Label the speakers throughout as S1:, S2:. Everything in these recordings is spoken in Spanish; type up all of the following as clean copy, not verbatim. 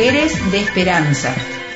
S1: Mujeres de Esperanza.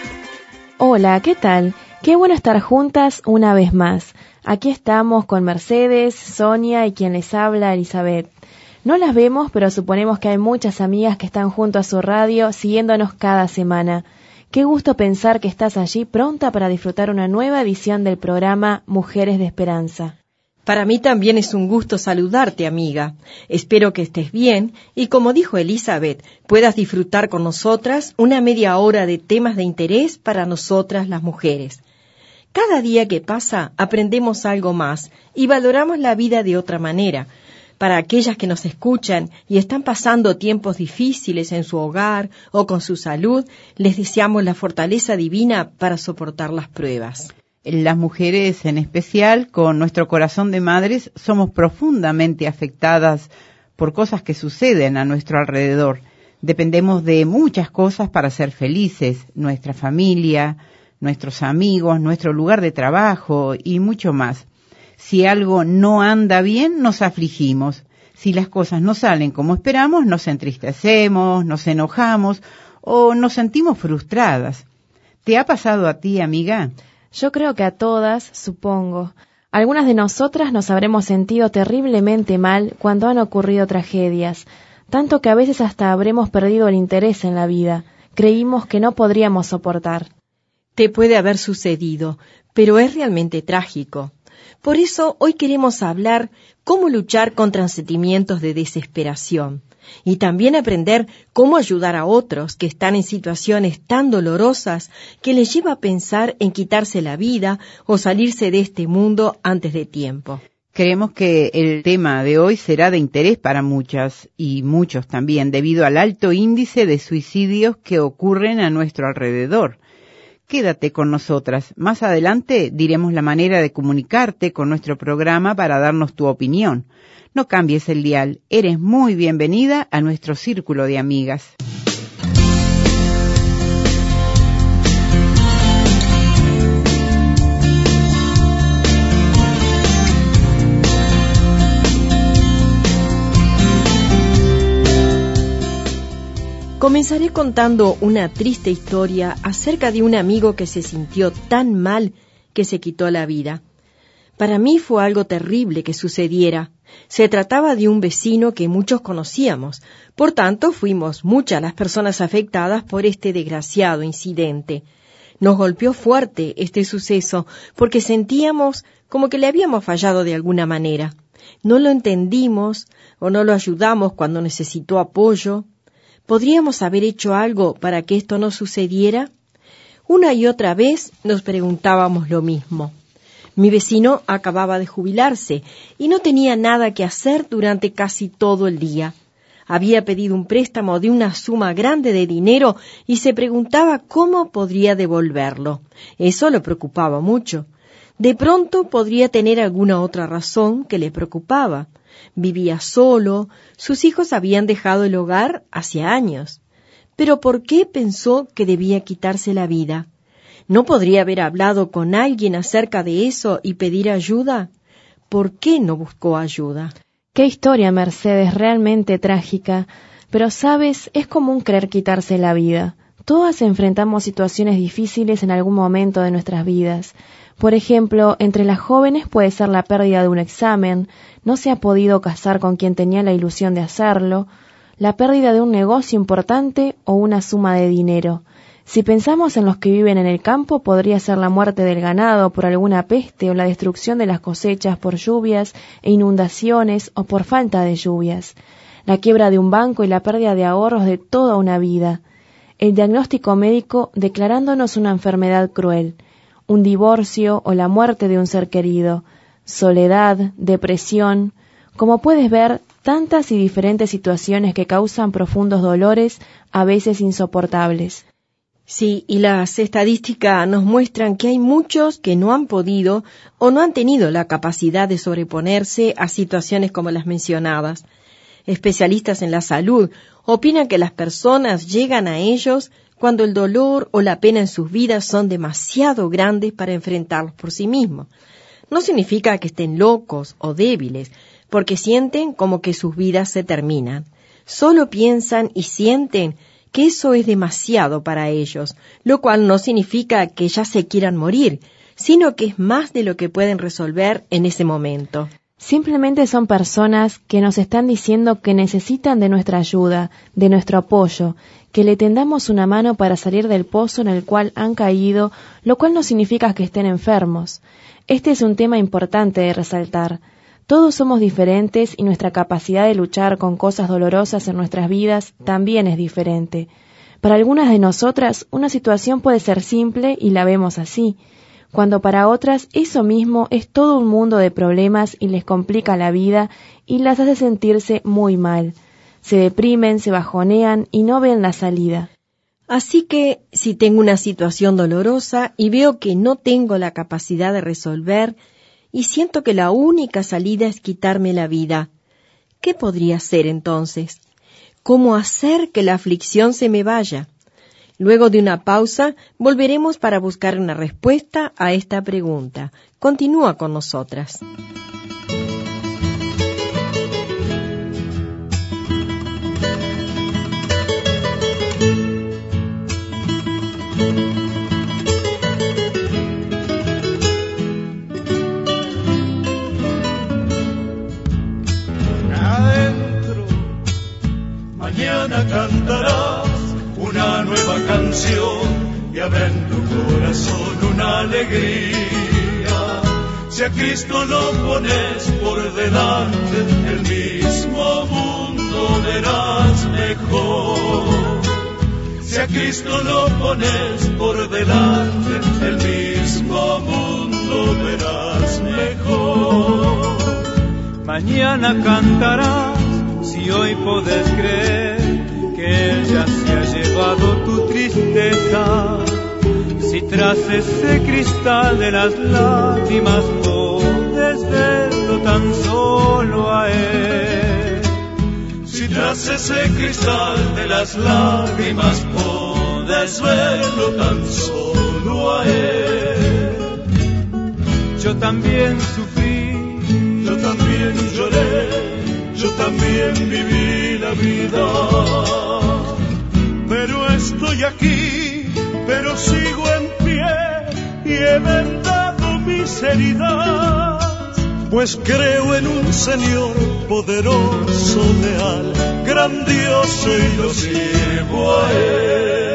S2: Hola, ¿qué tal? Qué bueno estar juntas una vez más. Aquí estamos con Mercedes, Sonia y quien les habla, Elizabeth. No las vemos, pero suponemos que hay muchas amigas que están junto a su radio siguiéndonos cada semana. Qué gusto pensar que estás allí pronta para disfrutar una nueva edición del programa Mujeres de Esperanza.
S3: Para mí también es un gusto saludarte, amiga. Espero que estés bien y, como dijo Elizabeth, puedas disfrutar con nosotras una media hora de temas de interés para nosotras las mujeres. Cada día que pasa aprendemos algo más y valoramos la vida de otra manera. Para aquellas que nos escuchan y están pasando tiempos difíciles en su hogar o con su salud, les deseamos la fortaleza divina para soportar las pruebas.
S4: Las mujeres, en especial, con nuestro corazón de madres, somos profundamente afectadas por cosas que suceden a nuestro alrededor. Dependemos de muchas cosas para ser felices, nuestra familia, nuestros amigos, nuestro lugar de trabajo y mucho más. Si algo no anda bien, nos afligimos. Si las cosas no salen como esperamos, nos entristecemos, nos enojamos o nos sentimos frustradas. ¿Te ha pasado a ti, amiga?
S2: Yo creo que a todas, supongo. Algunas de nosotras nos habremos sentido terriblemente mal cuando han ocurrido tragedias, tanto que a veces hasta habremos perdido el interés en la vida. Creímos que no podríamos soportar.
S3: Te puede haber sucedido, pero es realmente trágico. Por eso hoy queremos hablar cómo luchar contra sentimientos de desesperación y también aprender cómo ayudar a otros que están en situaciones tan dolorosas que les lleva a pensar en quitarse la vida o salirse de este mundo antes de tiempo.
S4: Creemos que el tema de hoy será de interés para muchas y muchos también, debido al alto índice de suicidios que ocurren a nuestro alrededor. Quédate con nosotras. Más adelante diremos la manera de comunicarte con nuestro programa para darnos tu opinión. No cambies el dial. Eres muy bienvenida a nuestro círculo de amigas.
S3: Comenzaré contando una triste historia acerca de un amigo que se sintió tan mal que se quitó la vida. Para mí fue algo terrible que sucediera. Se trataba de un vecino que muchos conocíamos, por tanto fuimos muchas las personas afectadas por este desgraciado incidente. Nos golpeó fuerte este suceso porque sentíamos como que le habíamos fallado de alguna manera. No lo entendimos o no lo ayudamos cuando necesitó apoyo. ¿Podríamos haber hecho algo para que esto no sucediera? Una y otra vez nos preguntábamos lo mismo. Mi vecino acababa de jubilarse y no tenía nada que hacer durante casi todo el día. Había pedido un préstamo de una suma grande de dinero y se preguntaba cómo podría devolverlo. Eso lo preocupaba mucho. De pronto podría tener alguna otra razón que le preocupaba. Vivía solo, sus hijos habían dejado el hogar hace años. ¿Pero por qué pensó que debía quitarse la vida? ¿No podría haber hablado con alguien acerca de eso y pedir ayuda? ¿Por qué no buscó ayuda?
S2: Qué historia, Mercedes, realmente trágica. Pero, ¿sabes? Es común querer quitarse la vida. Todas enfrentamos situaciones difíciles en algún momento de nuestras vidas. Por ejemplo, entre las jóvenes puede ser la pérdida de un examen, no se ha podido casar con quien tenía la ilusión de hacerlo, la pérdida de un negocio importante o una suma de dinero. Si pensamos en los que viven en el campo, podría ser la muerte del ganado por alguna peste o la destrucción de las cosechas por lluvias e inundaciones o por falta de lluvias, la quiebra de un banco y la pérdida de ahorros de toda una vida, el diagnóstico médico declarándonos una enfermedad cruel, un divorcio o la muerte de un ser querido, soledad, depresión. Como puedes ver, tantas y diferentes situaciones que causan profundos dolores, a veces insoportables.
S3: Sí, y las estadísticas nos muestran que hay muchos que no han podido o no han tenido la capacidad de sobreponerse a situaciones como las mencionadas. Especialistas en la salud opinan que las personas llegan a ellos cuando el dolor o la pena en sus vidas son demasiado grandes para enfrentarlos por sí mismos. No significa que estén locos o débiles, porque sienten como que sus vidas se terminan. Solo piensan y sienten que eso es demasiado para ellos, lo cual no significa que ya se quieran morir, sino que es más de lo que pueden resolver en ese momento.
S2: Simplemente son personas que nos están diciendo que necesitan de nuestra ayuda, de nuestro apoyo, que le tendamos una mano para salir del pozo en el cual han caído, lo cual no significa que estén enfermos. Este es un tema importante de resaltar. Todos somos diferentes y nuestra capacidad de luchar con cosas dolorosas en nuestras vidas también es diferente. Para algunas de nosotras, una situación puede ser simple y la vemos así, cuando para otras eso mismo es todo un mundo de problemas y les complica la vida y las hace sentirse muy mal. Se deprimen, se bajonean y no ven la salida.
S3: Así que, si tengo una situación dolorosa y veo que no tengo la capacidad de resolver, y siento que la única salida es quitarme la vida, ¿qué podría hacer entonces? ¿Cómo hacer que la aflicción se me vaya? Luego de una pausa, volveremos para buscar una respuesta a esta pregunta. Continúa con nosotras.
S1: Mañana cantarás una nueva canción y habrá en tu corazón una alegría. Si a Cristo lo pones por delante, el mismo mundo verás mejor. Si a Cristo lo pones por delante, el mismo mundo verás mejor.
S5: Mañana cantarás, si hoy podés creer que Él ya se ha llevado tu tristeza, si tras ese cristal de las lágrimas podés verlo tan solo a Él.
S1: Si tras ese cristal de las lágrimas podés verlo tan solo a Él.
S5: Yo también sufrí,
S1: yo también lloré, yo también viví la vida, pero estoy aquí, pero sigo en pie y he vendado mis heridas, pues creo en un Señor poderoso, leal, grandioso y lo sirvo a Él.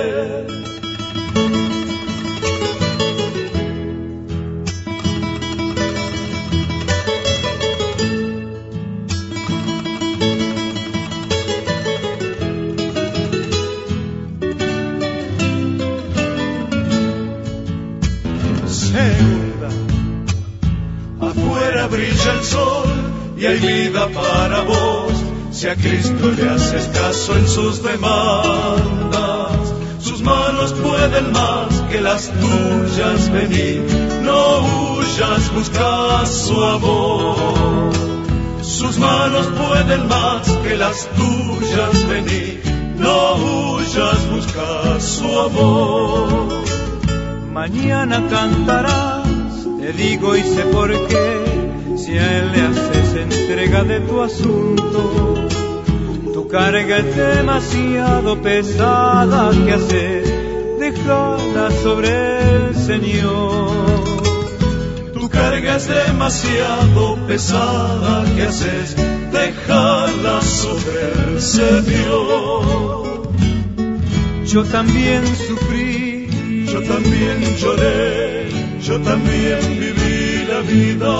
S1: Afuera brilla el sol y hay vida para vos, si a Cristo le haces caso en sus demandas. Sus manos pueden más que las tuyas, venir, no huyas, busca su amor. Sus manos pueden más que las tuyas, venir, no huyas, busca su amor.
S5: Mañana cantarás, te digo y sé por qué, si a Él le haces entrega de tu asunto. Tu carga es demasiado pesada, ¿qué hacer? Déjala sobre el Señor.
S1: Tu carga es demasiado pesada, ¿qué haces? Déjala sobre el Señor.
S5: Yo también sufrí,
S1: yo también lloré, yo también viví la vida,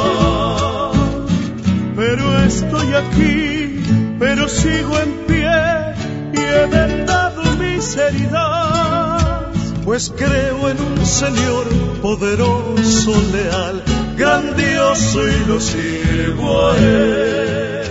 S1: pero estoy aquí, pero sigo en pie y he vendado mis heridas, pues creo en un Señor poderoso, leal, grandioso y lo sirvo a Él.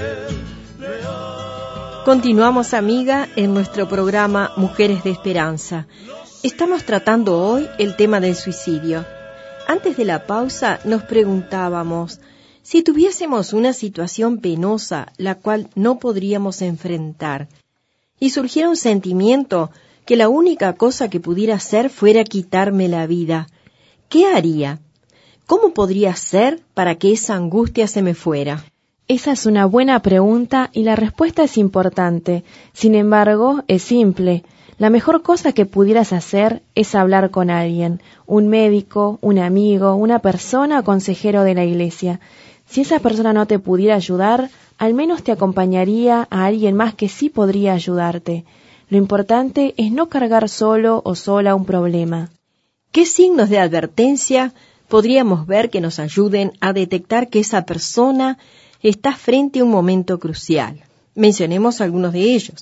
S3: Continuamos, amiga, en nuestro programa Mujeres de Esperanza. Estamos tratando hoy el tema del suicidio. Antes de la pausa nos preguntábamos, si tuviésemos una situación penosa la cual no podríamos enfrentar, y surgiera un sentimiento que la única cosa que pudiera hacer fuera quitarme la vida, ¿qué haría? ¿Cómo podría hacer para que esa angustia se me fuera?
S2: Esa es una buena pregunta y la respuesta es importante. Sin embargo, es simple. La mejor cosa que pudieras hacer es hablar con alguien, un médico, un amigo, una persona o consejero de la iglesia. Si esa persona no te pudiera ayudar, al menos te acompañaría a alguien más que sí podría ayudarte. Lo importante es no cargar solo o sola un problema.
S3: ¿Qué signos de advertencia podríamos ver que nos ayuden a detectar que esa persona está frente a un momento crucial? Mencionemos algunos de ellos.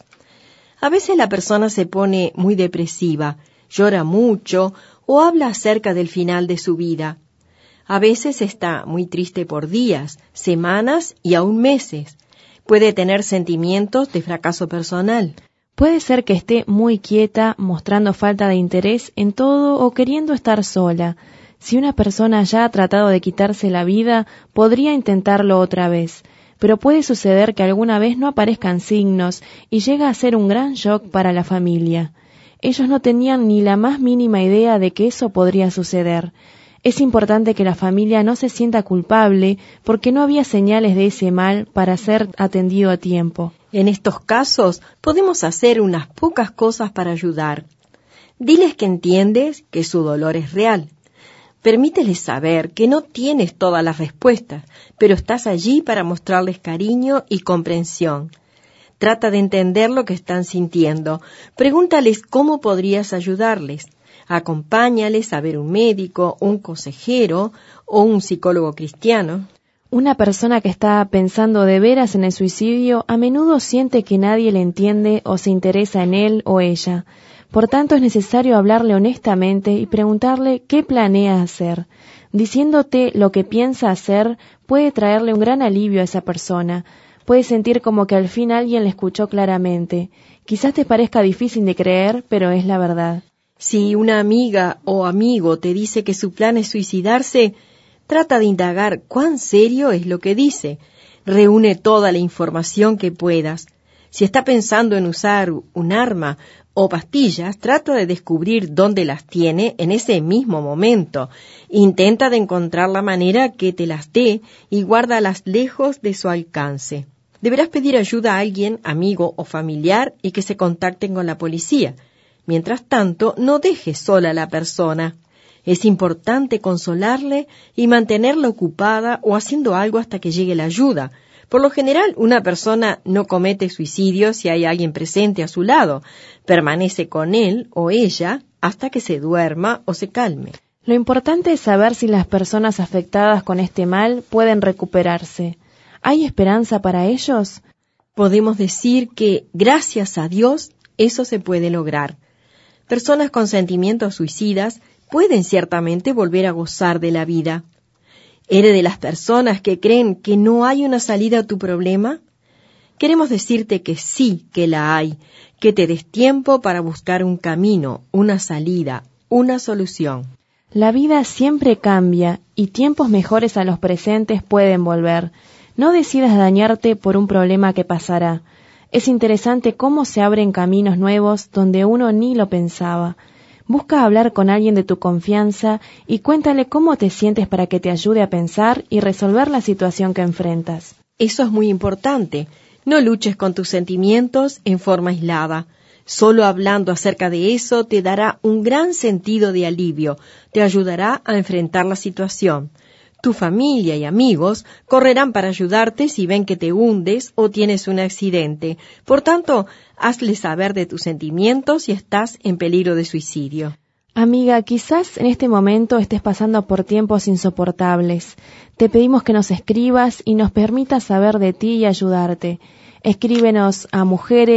S3: A veces la persona se pone muy depresiva, llora mucho o habla acerca del final de su vida. A veces está muy triste por días, semanas y aún meses. Puede tener sentimientos de fracaso personal.
S2: Puede ser que esté muy quieta, mostrando falta de interés en todo o queriendo estar sola. Si una persona ya ha tratado de quitarse la vida, podría intentarlo otra vez. Pero puede suceder que alguna vez no aparezcan signos y llega a ser un gran shock para la familia. Ellos no tenían ni la más mínima idea de que eso podría suceder. Es importante que la familia no se sienta culpable porque no había señales de ese mal para ser atendido a tiempo.
S3: En estos casos podemos hacer unas pocas cosas para ayudar. Diles que entiendes que su dolor es real. Permíteles saber que no tienes todas las respuestas, pero estás allí para mostrarles cariño y comprensión. Trata de entender lo que están sintiendo. Pregúntales cómo podrías ayudarles. Acompáñales a ver un médico, un consejero o un psicólogo cristiano.
S2: Una persona que está pensando de veras en el suicidio a menudo siente que nadie le entiende o se interesa en él o ella. Por tanto, es necesario hablarle honestamente y preguntarle qué planea hacer. Diciéndote lo que piensa hacer puede traerle un gran alivio a esa persona. Puede sentir como que al fin alguien le escuchó claramente. Quizás te parezca difícil de creer, pero es la verdad.
S3: Si una amiga o amigo te dice que su plan es suicidarse, trata de indagar cuán serio es lo que dice. Reúne toda la información que puedas. Si está pensando en usar un arma o pastillas, trata de descubrir dónde las tiene en ese mismo momento. Intenta de encontrar la manera que te las dé y guárdalas lejos de su alcance. Deberás pedir ayuda a alguien, amigo o familiar, y que se contacten con la policía. Mientras tanto, no dejes sola a la persona. Es importante consolarle y mantenerla ocupada o haciendo algo hasta que llegue la ayuda. Por lo general, una persona no comete suicidio si hay alguien presente a su lado. Permanece con él o ella hasta que se duerma o se calme.
S2: Lo importante es saber si las personas afectadas con este mal pueden recuperarse. ¿Hay esperanza para ellos?
S3: Podemos decir que, gracias a Dios, eso se puede lograr. Personas con sentimientos suicidas pueden ciertamente volver a gozar de la vida. ¿Eres de las personas que creen que no hay una salida a tu problema? Queremos decirte que sí que la hay, que te des tiempo para buscar un camino, una salida, una solución.
S2: La vida siempre cambia y tiempos mejores a los presentes pueden volver. No decidas dañarte por un problema que pasará. Es interesante cómo se abren caminos nuevos donde uno ni lo pensaba. Busca hablar con alguien de tu confianza y cuéntale cómo te sientes para que te ayude a pensar y resolver la situación que enfrentas.
S3: Eso es muy importante. No luches con tus sentimientos en forma aislada. Solo hablando acerca de eso te dará un gran sentido de alivio. Te ayudará a enfrentar la situación. Tu familia y amigos correrán para ayudarte si ven que te hundes o tienes un accidente. Por tanto, hazles saber de tus sentimientos si estás en peligro de suicidio.
S2: Amiga, quizás en este momento estés pasando por tiempos insoportables. Te pedimos que nos escribas y nos permitas saber de ti y ayudarte. Escríbenos a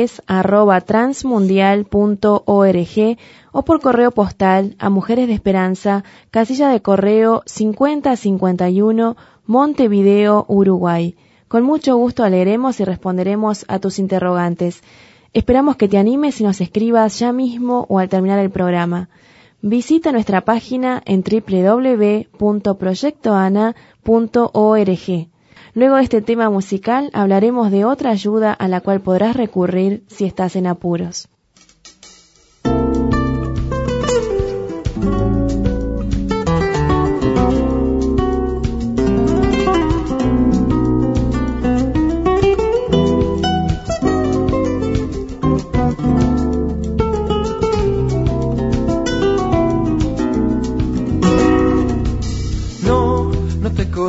S2: mujeres@transmundial.org o por correo postal a Mujeres de Esperanza, casilla de correo 5051, Montevideo, Uruguay. Con mucho gusto leeremos y responderemos a tus interrogantes. Esperamos que te animes y nos escribas ya mismo o al terminar el programa. Visita nuestra página en www.proyectoana.org. Luego de este tema musical hablaremos de otra ayuda a la cual podrás recurrir si estás en apuros.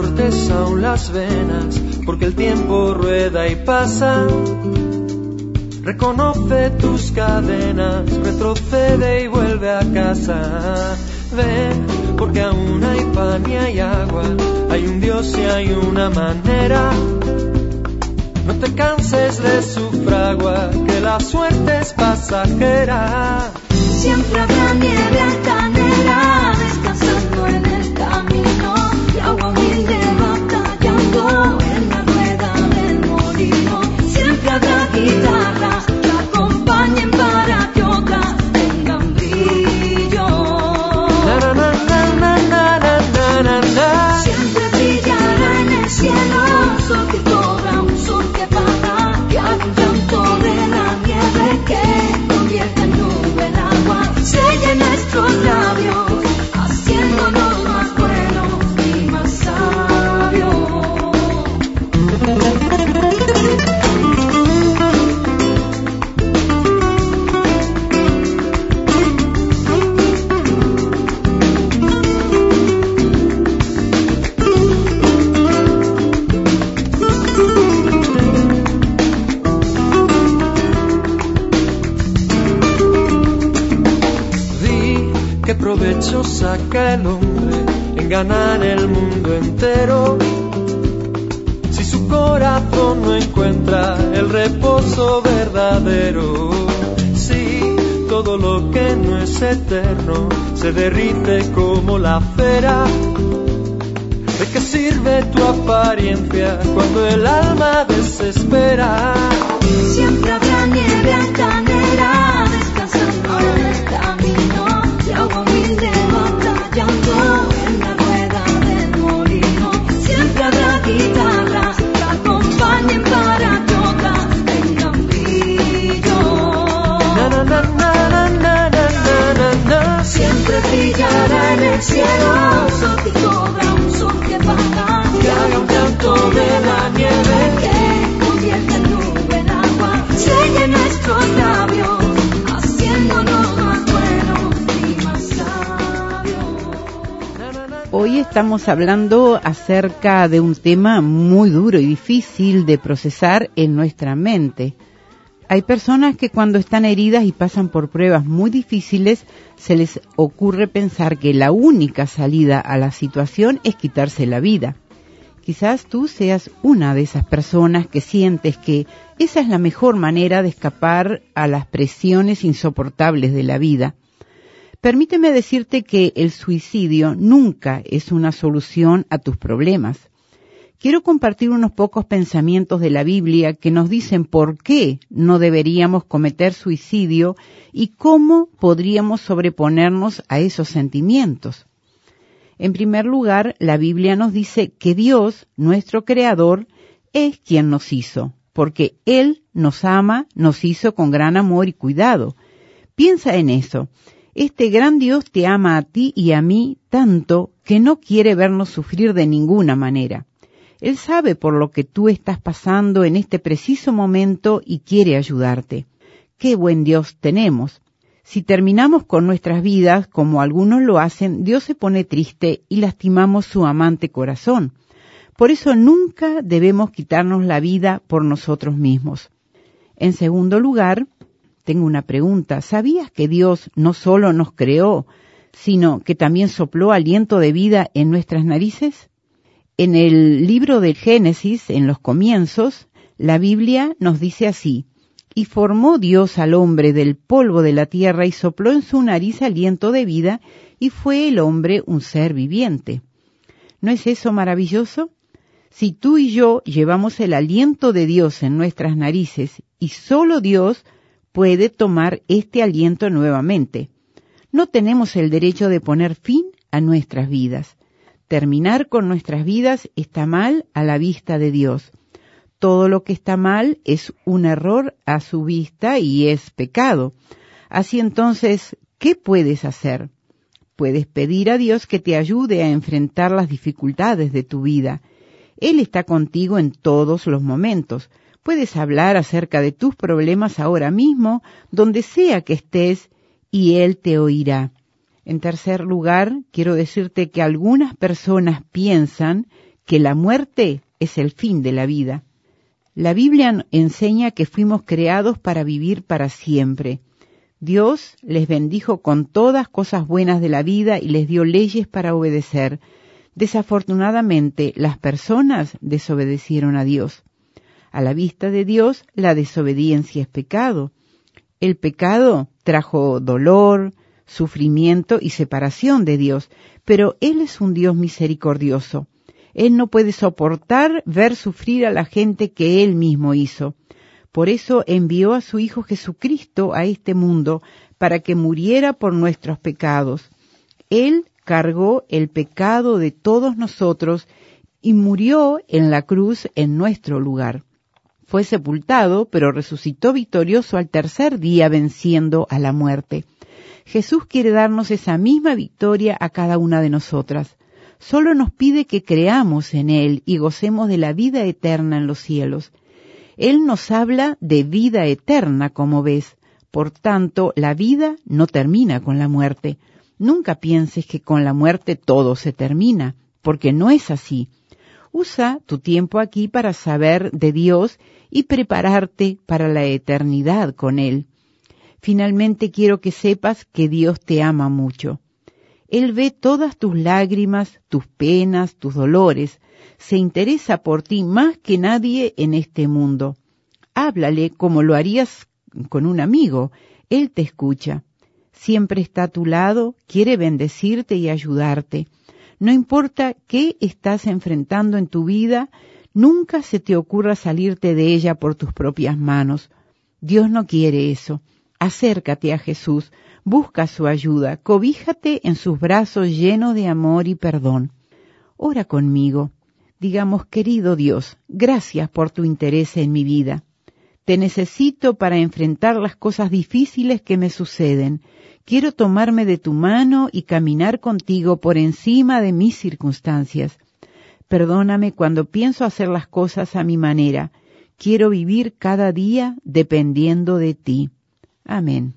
S6: cortes aún las venas, porque el tiempo rueda y pasa. Reconoce tus cadenas, retrocede y vuelve a casa. Ven, porque aún hay pan y hay agua, hay un Dios y hay una manera. No te canses de su fragua, que la suerte es pasajera.
S7: Siempre habrá nieve altanera, descansando en el camino, y agua humilde batallando en la rueda del molino. Siempre habrá guitarras que acompañen para que otras tengan brillo.
S6: Na, na, na, na, na, na, na, na.
S7: Siempre brillará en el cielo un sol que cobra, un sol que paga, que haga un llanto de la nieve que convierte en nube el agua. Selle nuestros labios, haciéndonos más buenos y más sabios.
S6: ¿Qué provecho saca el hombre en ganar el mundo entero, si su corazón no encuentra el reposo verdadero? Si todo lo que no es eterno se derrite como la cera, ¿de qué sirve tu apariencia cuando el alma desespera?
S7: Siempre habrá nieve altanera, descansando en el camino, y agua humilde batallando en la rueda del molino. Siempre habrá guitarras que acompañen para que otras tengan brillo.
S6: Na, na, na, na, na, na, na, na, na.
S7: Siempre brillará en el cielo un sol que cobra, un sol que baja, que haga un llanto de la nieve que convierte en nube en agua. Selle nuestros labios, haciéndonos más buenos y más sabios.
S4: Hoy estamos hablando acerca de un tema muy duro y difícil de procesar en nuestra mente. Hay personas que cuando están heridas y pasan por pruebas muy difíciles, se les ocurre pensar que la única salida a la situación es quitarse la vida. Quizás tú seas una de esas personas que sientes que esa es la mejor manera de escapar a las presiones insoportables de la vida. Permíteme decirte que el suicidio nunca es una solución a tus problemas. Quiero compartir unos pocos pensamientos de la Biblia que nos dicen por qué no deberíamos cometer suicidio y cómo podríamos sobreponernos a esos sentimientos. En primer lugar, la Biblia nos dice que Dios, nuestro Creador, es quien nos hizo, porque Él nos ama, nos hizo con gran amor y cuidado. Piensa en eso. Este gran Dios te ama a ti y a mí tanto que no quiere vernos sufrir de ninguna manera. Él sabe por lo que tú estás pasando en este preciso momento y quiere ayudarte. ¡Qué buen Dios tenemos! Si terminamos con nuestras vidas, como algunos lo hacen, Dios se pone triste y lastimamos su amante corazón. Por eso nunca debemos quitarnos la vida por nosotros mismos. En segundo lugar, tengo una pregunta. ¿Sabías que Dios no solo nos creó, sino que también sopló aliento de vida en nuestras narices? En el libro del Génesis, en los comienzos, la Biblia nos dice así: y formó Dios al hombre del polvo de la tierra y sopló en su nariz aliento de vida, y fue el hombre un ser viviente. ¿No es eso maravilloso? Si tú y yo llevamos el aliento de Dios en nuestras narices, y solo Dios puede tomar este aliento nuevamente, no tenemos el derecho de poner fin a nuestras vidas. Terminar con nuestras vidas está mal a la vista de Dios. Todo lo que está mal es un error a su vista y es pecado. Así entonces, ¿qué puedes hacer? Puedes pedir a Dios que te ayude a enfrentar las dificultades de tu vida. Él está contigo en todos los momentos. Puedes hablar acerca de tus problemas ahora mismo, donde sea que estés, y Él te oirá. En tercer lugar, quiero decirte que algunas personas piensan que la muerte es el fin de la vida. La Biblia enseña que fuimos creados para vivir para siempre. Dios les bendijo con todas cosas buenas de la vida y les dio leyes para obedecer. Desafortunadamente, las personas desobedecieron a Dios. A la vista de Dios, la desobediencia es pecado. El pecado trajo dolor, sufrimiento y separación de Dios, pero Él es un Dios misericordioso. Él no puede soportar ver sufrir a la gente que Él mismo hizo. Por eso envió a su Hijo Jesucristo a este mundo para que muriera por nuestros pecados. Él cargó el pecado de todos nosotros y murió en la cruz en nuestro lugar. Fue sepultado, pero resucitó victorioso al tercer día, venciendo a la muerte. Jesús quiere darnos esa misma victoria a cada una de nosotras. Solo nos pide que creamos en Él y gocemos de la vida eterna en los cielos. Él nos habla de vida eterna, como ves. Por tanto, la vida no termina con la muerte. Nunca pienses que con la muerte todo se termina, porque no es así. Usa tu tiempo aquí para saber de Dios y prepararte para la eternidad con Él. Finalmente quiero que sepas que Dios te ama mucho. Él ve todas tus lágrimas, tus penas, tus dolores. Se interesa por ti más que nadie en este mundo. Háblale como lo harías con un amigo. Él te escucha. Siempre está a tu lado, quiere bendecirte y ayudarte. No importa qué estás enfrentando en tu vida, nunca se te ocurra salirte de ella por tus propias manos. Dios no quiere eso. Acércate a Jesús, busca su ayuda, cobíjate en sus brazos llenos de amor y perdón. Ora conmigo. Digamos, querido Dios, gracias por tu interés en mi vida. Te necesito para enfrentar las cosas difíciles que me suceden. Quiero tomarme de tu mano y caminar contigo por encima de mis circunstancias. Perdóname cuando pienso hacer las cosas a mi manera. Quiero vivir cada día dependiendo de ti. Amén.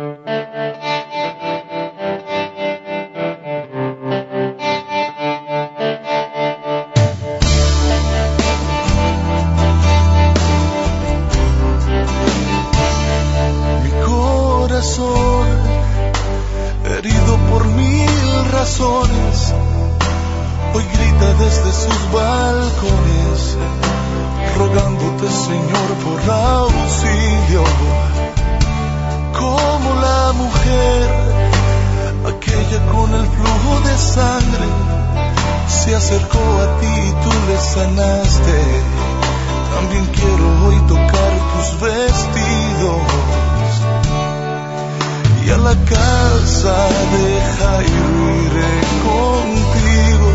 S1: Mi corazón, herido por 1000 razones, hoy grita desde sus balcones, rogándote, Señor, por auxilio. Como la mujer, aquella con el flujo de sangre, se acercó a ti y tú le sanaste. También quiero hoy tocar tus vestidos y a la casa de Jairo iré contigo.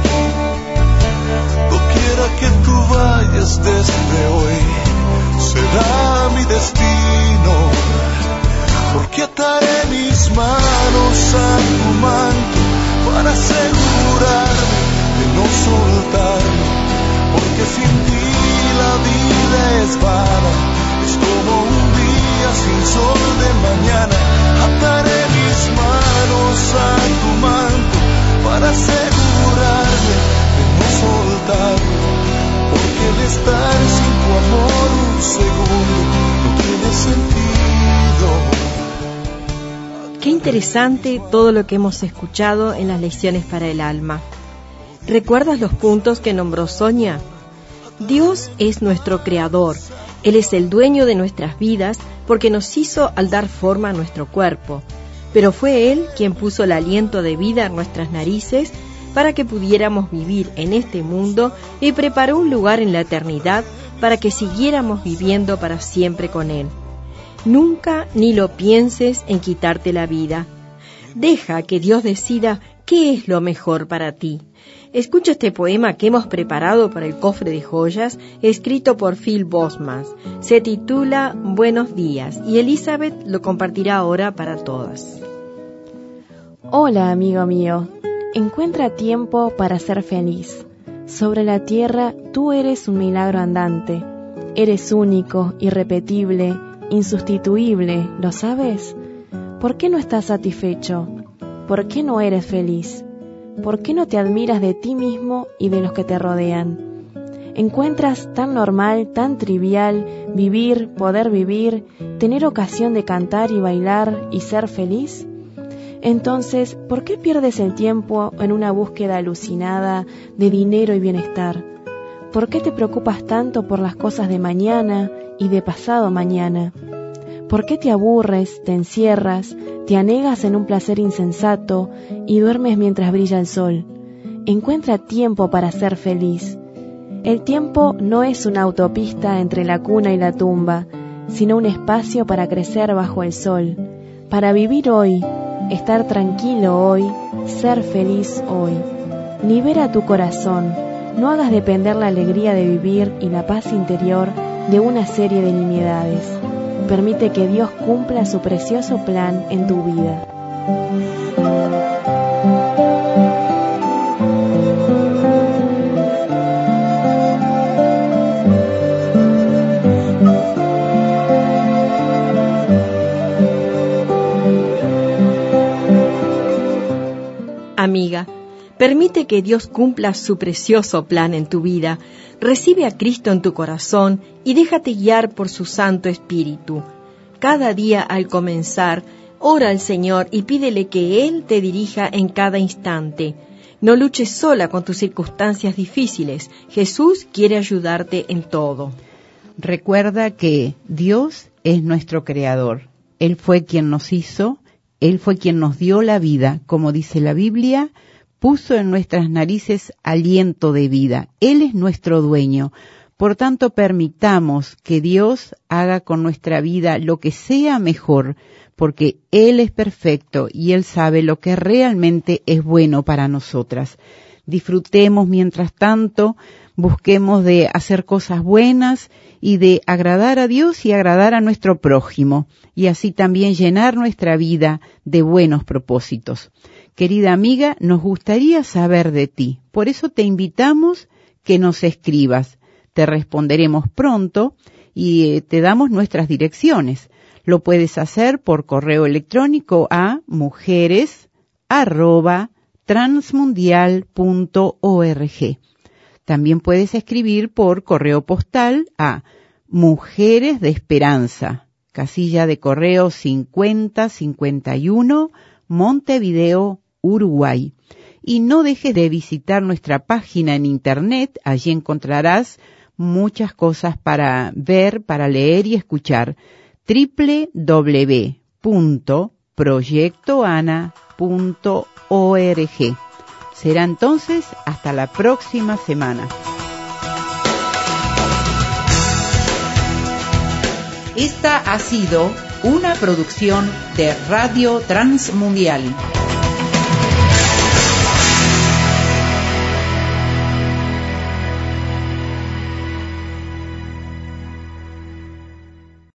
S1: Doquiera que tú vayas desde hoy, será mi destino. Porque ataré mis manos a tu manto para asegurarme de no soltarme. Porque sin ti la vida es vana, es como un día sin sol de mañana. Ataré mis manos a tu manto para asegurarme de no soltarme. Porque el estar sin tu amor un segundo no tiene sentido.
S3: Qué interesante todo lo que hemos escuchado en las lecciones para el alma. ¿Recuerdas los puntos que nombró Sonia? Dios es nuestro creador. Él es el dueño de nuestras vidas porque nos hizo al dar forma a nuestro cuerpo. Pero fue Él quien puso el aliento de vida en nuestras narices para que pudiéramos vivir en este mundo y preparó un lugar en la eternidad para que siguiéramos viviendo para siempre con Él. Nunca ni lo pienses en quitarte la vida. Deja que Dios decida qué es lo mejor para ti. Escucha este poema que hemos preparado para el cofre de joyas, escrito por Phil Bosman. Se titula Buenos días y Elizabeth lo compartirá ahora para todas.
S2: Hola, amigo mío. Encuentra tiempo para ser feliz. Sobre la tierra tú eres un milagro andante. Eres único, irrepetible, insustituible, ¿lo sabes? ¿Por qué no estás satisfecho? ¿Por qué no eres feliz? ¿por qué no te admiras de ti mismo y de los que te rodean? ¿Encuentras tan normal, tan trivial vivir, poder vivir, tener ocasión de cantar y bailar y ser feliz? Entonces, ¿por qué pierdes el tiempo en una búsqueda alucinada de dinero y bienestar? ¿Por qué te preocupas tanto por las cosas de mañana y de pasado mañana? ¿Por qué te aburres, te encierras, te anegas en un placer insensato y duermes mientras brilla el sol? Encuentra tiempo para ser feliz. El tiempo no es una autopista entre la cuna y la tumba, sino un espacio para crecer bajo el sol, para vivir hoy, estar tranquilo hoy, ser feliz hoy. Libera tu corazón, no hagas depender la alegría de vivir y la paz interior de una serie de nimiedades. Permite que Dios cumpla su precioso plan en tu vida.
S3: Amiga, permite que Dios cumpla su precioso plan en tu vida, recibe a Cristo en tu corazón y déjate guiar por su Santo Espíritu. Cada día al comenzar, ora al Señor y pídele que Él te dirija en cada instante. No luches sola con tus circunstancias difíciles, Jesús quiere ayudarte en todo.
S4: Recuerda que Dios es nuestro Creador. Él fue quien nos hizo, Él fue quien nos dio la vida, como dice la Biblia, puso en nuestras narices aliento de vida. Él es nuestro dueño. Por tanto, permitamos que Dios haga con nuestra vida lo que sea mejor, porque Él es perfecto y Él sabe lo que realmente es bueno para nosotras. Disfrutemos mientras tanto, busquemos de hacer cosas buenas y de agradar a Dios y agradar a nuestro prójimo, y así también llenar nuestra vida de buenos propósitos. Querida amiga, nos gustaría saber de ti, por eso te invitamos que nos escribas. Te responderemos pronto y te damos nuestras direcciones. Lo puedes hacer por correo electrónico a mujeres@transmundial.org. También puedes escribir por correo postal a Mujeres de Esperanza, casilla de correo 5051, Montevideo, Uruguay. Y no dejes de visitar nuestra página en internet, allí encontrarás muchas cosas para ver, para leer y escuchar. www.proyectoana.org. Será entonces hasta la próxima semana. Esta ha sido una producción de Radio Transmundial.